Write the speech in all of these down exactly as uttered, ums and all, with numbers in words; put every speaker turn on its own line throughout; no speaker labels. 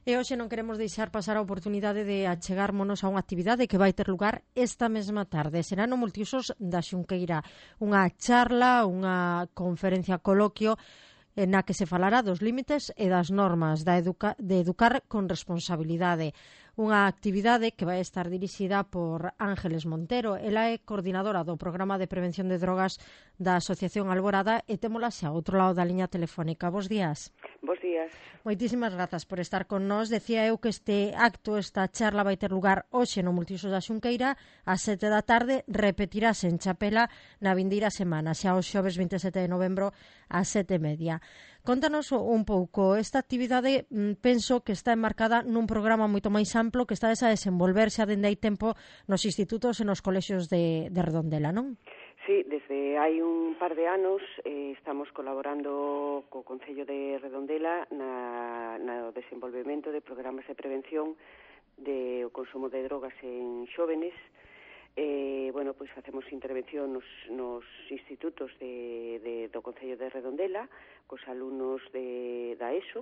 E hoxe non queremos deixar pasar a oportunidade de achegármonos a unha actividade que vai ter lugar esta mesma tarde. Será no Multiusos da Xunqueira, unha charla, unha conferencia coloquio na que se falará dos límites e das normas da educa de educar con responsabilidade. Unha actividade que vai estar dirixida por Ángeles Montero. Ela é coordinadora do Programa de Prevención de Drogas da Asociación Alborada e témola xa ao outro lado da liña telefónica. Bos días.
Bos días.
Moitísimas grazas por estar con nós. Decía eu que este acto, esta charla vai ter lugar hoxe no Multiusos da Xunqueira ás sete da tarde, repetirase en Chapela na vindeira semana, xa o xoves vinte e sete de novembro ás sete e media. Contanos un pouco, esta actividade penso que está enmarcada nun programa moito máis amplo que está a desenvolver xa dende hai tempo nos institutos e nos colexios de, de Redondela, non?
Sí, desde hai un par de anos eh, estamos colaborando co Concello de Redondela na, no desenvolvemento de programas de prevención do consumo de drogas en xóvenes. Eh, bueno, pois facemos intervención nos, nos institutos de, de, do Concello de Redondela cos alumnos de, da ESO,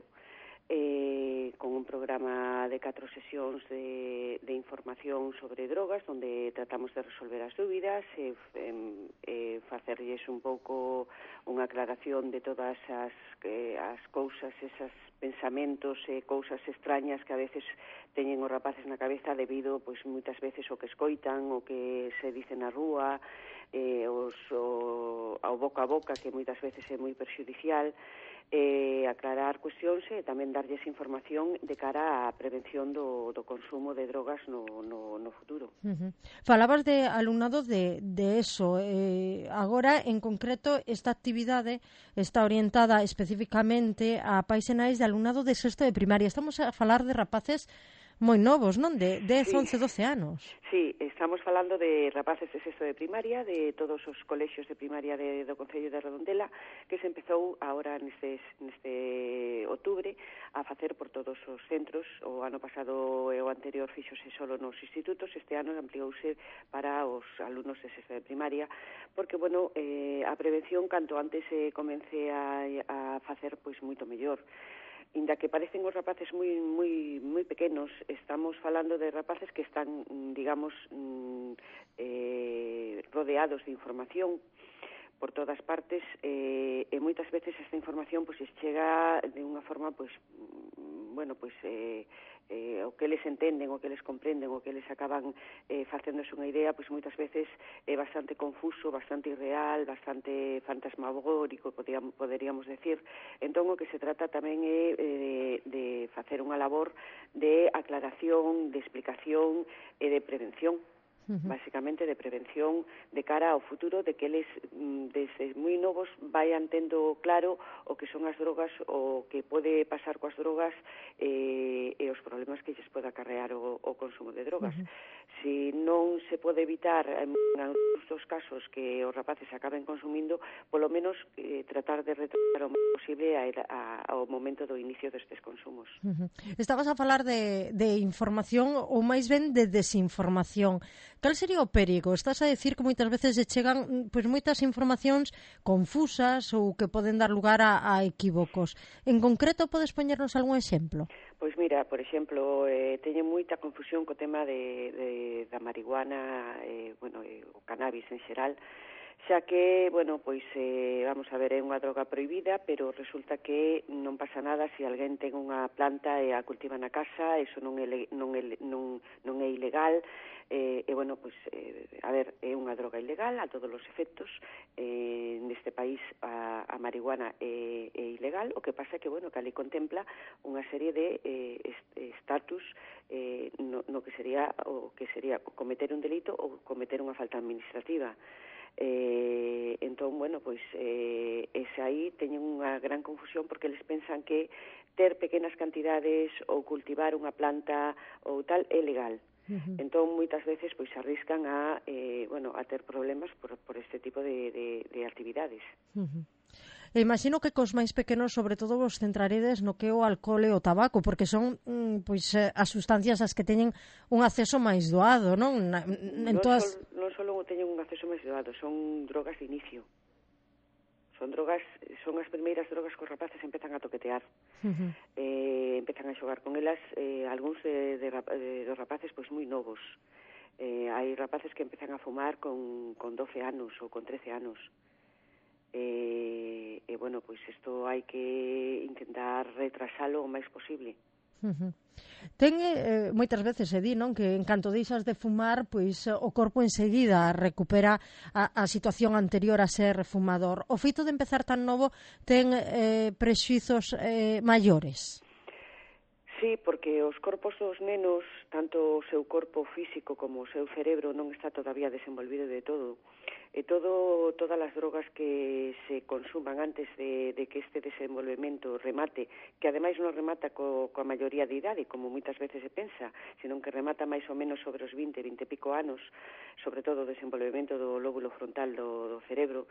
eh, con un programa de catro sesións de, de información sobre drogas, onde tratamos de resolver as dúbidas e eh, eh, facerlles un pouco unha aclaración de todas as, eh, as cousas, esas pensamentos e cousas extrañas que a veces teñen os rapaces na cabeza debido, pois, moitas veces o que escoitan, o que se dice na rúa, eh, os, o, ao boca a boca, que moitas veces é moi perxudicial, eh, aclarar cuestións e tamén darlles información de cara á prevención do, do consumo de drogas no, no, no futuro.
Uh-huh. Falabas de alumnado de, de eso. Eh, agora, en concreto, esta actividade está orientada especificamente a pais e nais de alumnado de sexto de primaria. Estamos a falar de rapaces moi novos, non? De dez,
sí.
once, doce anos.
Sí, estamos falando de rapaces de sexto de primaria, de todos os colexios de primaria de, do Concello de Redondela, que se empezou agora neste, neste outubro a facer por todos os centros. O ano pasado e o anterior fixose solo nos institutos, este ano ampliouse para os alumnos de sexto de primaria, porque, bueno, eh, a prevención canto antes se comece a, a facer, pois, moito mellor. Inda que parecen os rapaces moi moi moi pequenos, estamos falando de rapaces que están, digamos, eh, rodeados de información por todas partes, eh, e moitas veces esta información pois chega de unha forma, pois, bueno, pois eh, eh, o que eles entenden, o que eles comprenden, o que eles acaban eh, facéndose unha idea, pois moitas veces é bastante confuso, bastante irreal, bastante fantasmagórico, poderíamos, poderíamos decir. Entón, o que se trata tamén é eh, de facer unha labor de aclaración, de explicación e de prevención. Uh-huh. Básicamente de prevención de cara ao futuro, de que eles desde moi novos vayan tendo claro o que son as drogas, o que pode pasar coas drogas e, e os problemas que lles pode acarrear o, o consumo de drogas. Uh-huh. Si non se pode evitar en algúns dos casos que os rapaces acaben consumindo, polo menos eh, tratar de retrasar o máis posible a, a, ao momento do inicio destes consumos.
Uh-huh. Estabas a falar de, de información ou máis ben de desinformación. Cal sería o perigo? Estás a decir que moitas veces se chegan pois, moitas informacións confusas ou que poden dar lugar a, a equívocos. En concreto, podes poñernos algún exemplo?
Pois mira, por exemplo, eh, teño moita confusión co tema de, de, da marihuana, eh, bueno, eh, o cannabis en xeral, xa que, bueno, pois, eh, vamos a ver, é unha droga prohibida, pero resulta que non pasa nada se alguén ten unha planta e a cultiva na casa, eso non é, non é, non, non é ilegal, eh, e, bueno, pois, eh, a ver, é unha droga ilegal a todos os efectos, eh, neste país a, a marihuana é, é ilegal, o que pasa que, bueno, que ali contempla unha serie de eh, estatus eh, no, no que sería, o que sería cometer un delito ou cometer unha falta administrativa. Eh, entón, bueno, pois eh, ese aí teñen unha gran confusión porque eles pensan que ter pequenas cantidades ou cultivar unha planta ou tal é legal. Uh-huh. Entón, moitas veces, pois, arriscan a, eh, bueno, a ter problemas por, por este tipo de, de, de actividades.
Uh-huh. E imagino que cos máis pequenos, sobre todo, vos centraredes no que é o alcohol e o tabaco, porque son, pois, as sustancias as que teñen un acceso máis doado, non? Na, en
non,
todas...
sol, non só teñen un acceso máis doado, son drogas de inicio. Son drogas, son as primeiras drogas que os rapaces empezan a toquetear. Uh-huh. Eh, empezan a xogar con elas, eh, algúns de, de, de, dos rapaces pois moi novos. Eh, hai rapaces que empezan a fumar con, con doce anos ou con trece anos. E, eh, eh, bueno, pois isto hai que intentar retrasalo o máis posible.
Uh-huh. Ten, eh, moitas veces se di, non, que en canto deixas de fumar, pois o corpo enseguida recupera a, a situación anterior a ser fumador. O feito de empezar tan novo ten eh, prexuizos eh, maiores?
Sí, porque os corpos dos nenos, tanto o seu corpo físico como o seu cerebro non está todavía desenvolvido de todo. E todo, todas as drogas que se consuman antes de, de que este desenvolvemento remate, que ademais non remata co, coa maioría de idade, como moitas veces se pensa, senón que remata máis ou menos sobre os vinte, vinte e pico anos, sobre todo o desenvolvemento do lóbulo frontal do, do cerebro.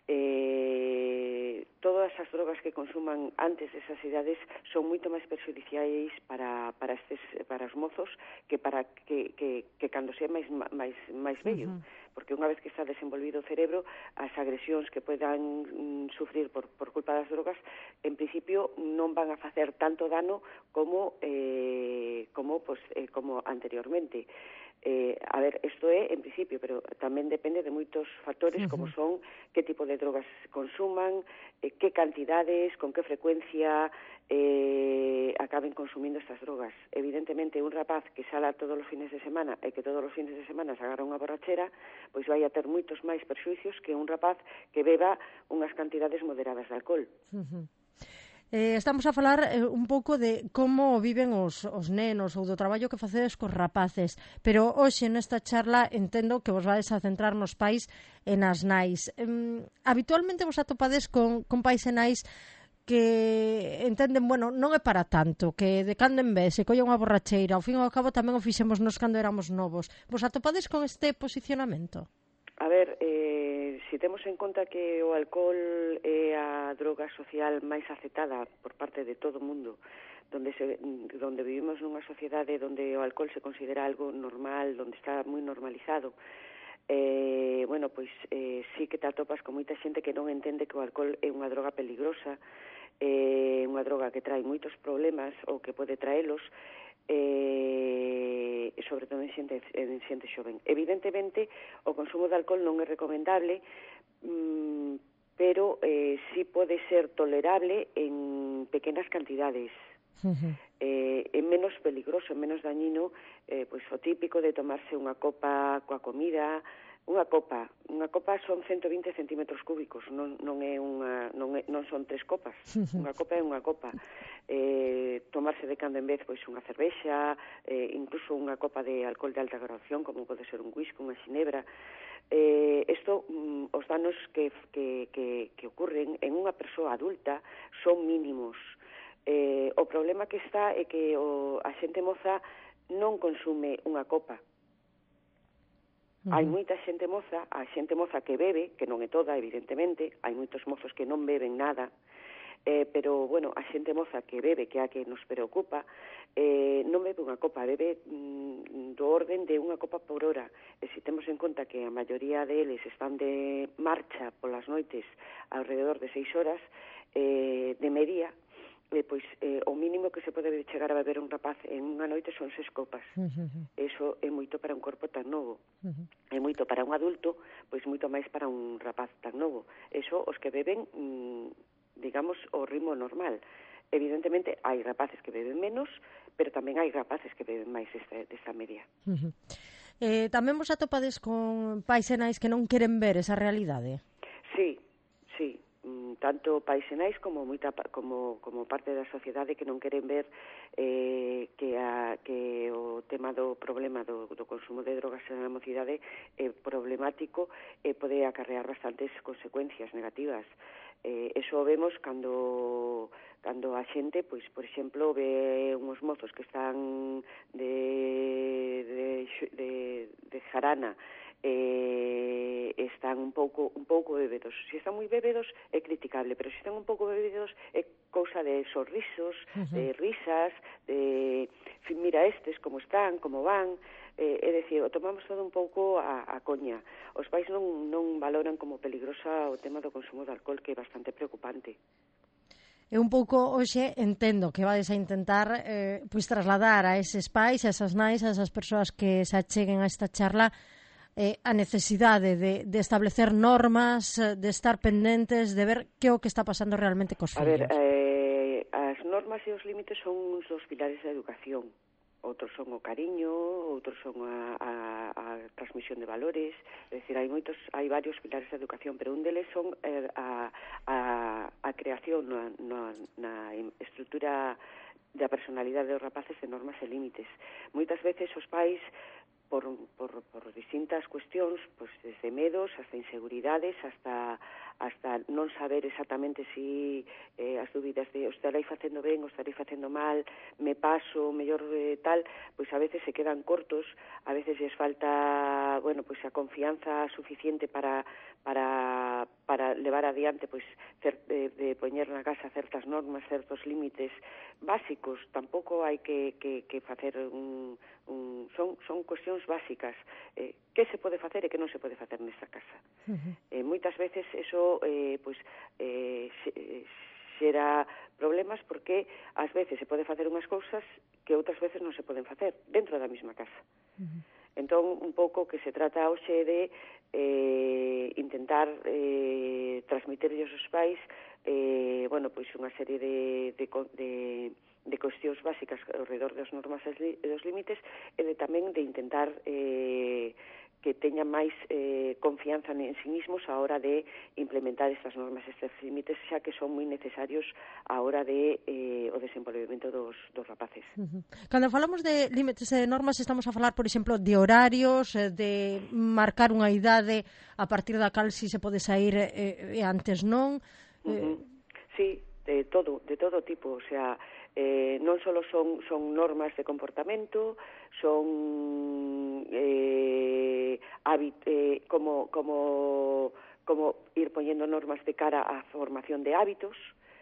Eh, todas as drogas que consuman antes desas idades son moito máis perxudiciais para, para, estes, para os mozos que para que, que, que cando sea máis, máis, máis bello. Uh-huh. Porque unha vez que está desenvolvido o cerebro, as agresións que podan mm, sufrir por, por culpa das drogas, en principio non van a facer tanto dano como eh, como, pues, eh, como anteriormente. Eh, a ver, isto é en principio, pero tamén depende de moitos factores, uh-huh, como son que tipo de drogas consuman, eh, que cantidades, con que frecuencia eh, acaben consumindo estas drogas. Evidentemente, un rapaz que sala todos os fines de semana e que todos os fines de semana se agarra unha borrachera, pois vai a ter moitos máis perxuicios que un rapaz que beba unhas cantidades moderadas de alcohol.
Uh-huh. Eh, estamos a falar eh, un pouco de como viven os, os nenos ou do traballo que facedes cos rapaces, pero hoxe nesta charla entendo que vos vais a centrar nos pais e nas nais. Eh, habitualmente vos atopades con, con pais e nais que entenden, bueno, non é para tanto, que de cando en vez se colla unha borracheira, ao fin e ao cabo tamén o fixemos nos cando éramos novos. Vos atopades con este posicionamento?
A ver, eh, se temos en conta que o alcohol é a droga social máis aceptada por parte de todo o mundo, donde, se, donde vivimos nunha sociedade donde o alcohol se considera algo normal, donde está moi normalizado, eh, bueno, pois eh, sí que te atopas con moita xente que non entende que o alcohol é unha droga peligrosa, é eh, unha droga que trae moitos problemas ou que pode traelos, eh, sobre todo en xente, en xente xoven. Evidentemente, o consumo de alcohol non é recomendable, mm, pero eh, sí pode ser tolerable en pequenas cantidades. Uh-huh. Eh, é menos peligroso, menos dañino, eh, pois o típico de tomarse unha copa coa comida. Unha copa, unha copa son ciento vinte centímetros cúbicos, non, non é unha, non, é, non son tres copas, unha copa é unha copa. Eh, tomarse de cando en vez pois unha cervexa, eh, incluso unha copa de alcohol de alta graduación, como pode ser un whisky, unha xinebra. Eh, esto, mm, os danos que, que, que, que ocurren en unha persoa adulta son mínimos. Eh, o problema que está é que o, a xente moza non consume unha copa. Uh-huh. Hai moita xente moza, a xente moza que bebe, que non é toda, evidentemente, hai moitos mozos que non beben nada, eh, pero, bueno, a xente moza que bebe, que é a que nos preocupa, eh, non bebe unha copa, bebe mm, do orden de unha copa por hora. E se temos en conta que a maioría deles están de marcha polas noites alrededor de seis horas, eh, de media, Eh, pois eh, o mínimo que se pode chegar a beber un rapaz en unha noite son seis copas. Uh-huh. Eso é moito para un corpo tan novo. Uh-huh. É moito para un adulto, pois moito máis para un rapaz tan novo. Eso, os que beben, mmm, digamos, o ritmo normal. Evidentemente, hai rapaces que beben menos, pero tamén hai rapaces que beben máis desta, desta media.
Uh-huh. Eh, tamén vos atopades con pais e nais que non queren ver esa realidade?
Sí, sí. Tanto pais e nais como moita como como parte da sociedade que non queren ver eh, que a que o tema do problema do, do consumo de drogas na mocidade é problemático e pode acarrear bastantes consecuencias negativas. Eh, eso o vemos cando cando a xente, pois, por exemplo, ve uns mozos que están de de, de, de jarana eh, están un pouco un pouco bébedos. Se están moi bébedos é criticable, pero se están un pouco bébedos é cousa de sorrisos, uh-huh. de risas, de fin, mira estes como están, como van, eh, é dicir, o tomamos todo un pouco a, a coña. Os pais non, non valoran como peligrosa o tema do consumo de alcohol, que é bastante preocupante.
E un pouco, hoxe, entendo que vades a intentar eh, pois trasladar a eses pais, a esas nais, a esas persoas que se acheguen a esta charla eh, a necesidade de, de establecer normas, de estar pendentes, de ver que é o que está pasando realmente cos fillos.
A ver, eh, as normas e os límites son uns dos pilares da educación. Outros son o cariño, outros son a, a, a transmisión de valores, é dicir, hai moitos, hai varios pilares da educación, pero un deles son eh, a, a, a creación na, na, na estrutura da personalidade dos rapaces de normas e límites. Moitas veces os pais Por, por, por distintas cuestións, pues, desde medos hasta inseguridades, hasta hasta non saber exactamente si eh, as dúbidas de o estarei facendo ben, o estarei facendo mal, me paso, mellor eh, tal, pois a veces se quedan cortos, a veces lles falta, bueno, pois a confianza suficiente para para para levar adiante, pois cer, de, de poñer na casa certas normas, certos límites básicos. Tampouco hai que, que, que facer un, un son son cuestións básicas, eh, que se pode facer e que non se pode facer nesta casa. Uh-huh. Eh, moitas veces eso eh, pois, eh, xera problemas porque ás veces se pode facer unhas cousas que outras veces non se poden facer dentro da mesma casa. Uh-huh. Entón, un pouco que se trata hoxe de eh, intentar eh, transmitirlles aos pais eh, bueno, pois unha serie de, de, de de cuestións básicas ao redor das normas e dos límites e de tamén de intentar eh, que teñan máis eh, confianza en sí mismos a hora de implementar estas normas e estes límites, xa que son moi necesarios a hora de eh, o desenvolvemento dos, dos rapaces.
Uh-huh. Cando falamos de límites e de normas, estamos a falar, por exemplo, de horarios, de marcar unha idade a partir da cal si se pode sair e eh, antes non?
Uh-huh. Sí, de todo, de todo tipo, o sea, eh, non só son, son normas de comportamento, son eh, habit, eh, como, como, como ir poñendo normas de cara á formación de hábitos,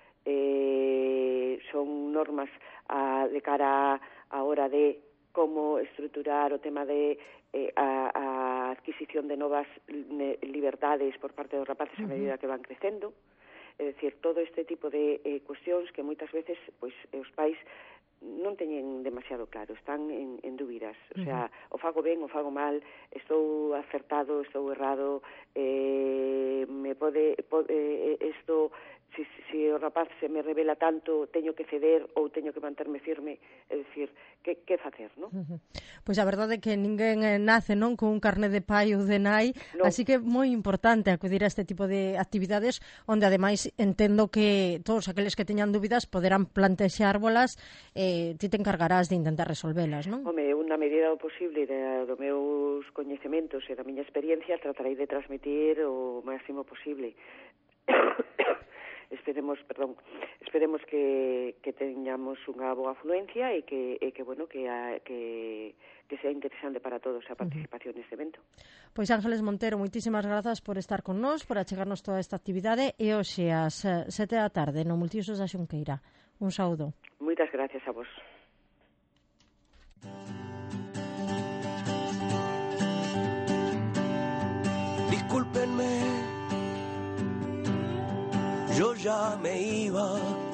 eh, son normas a, de cara á hora de como estruturar o tema de eh, a, a adquisición de novas liberdades por parte dos rapaces a medida que van crecendo. É dicir, todo este tipo de eh, cuestións que moitas veces pois, os pais non teñen demasiado claro, están en, en dúbidas. O sea, o fago ben, o fago mal, estou acertado, estou errado, eh, me pode, pode isto, si, si o rapaz se me revela tanto, teño que ceder ou teño que manterme firme, é dicir, que, que facer, non?
Uh-huh. Pois a verdade é que ninguén nace non con un carné de pai ou de nai, no. Así que é moi importante acudir a este tipo de actividades onde ademais entendo que todos aqueles que teñan dúbidas poderán plantexárbolas e eh, ti te encargarás de intentar resolvelas, non?
Home, unha medida do posible de, do meus coñecementos e da miña experiencia tratarei de transmitir o máximo posible. Esperemos, perdón, esperemos que, que teñamos unha boa afluencia e que, e que bueno, que, a, que, que sea interesante para todos a participación neste evento.
Pois Ángeles Montero, moitísimas grazas por estar con nós, por achegarnos toda esta actividade e hoxe ás sete da tarde no Multiusos da Xunqueira. Un saúdo.
Moitas gracias a vos.
Discúlpenme, yo ya me iba.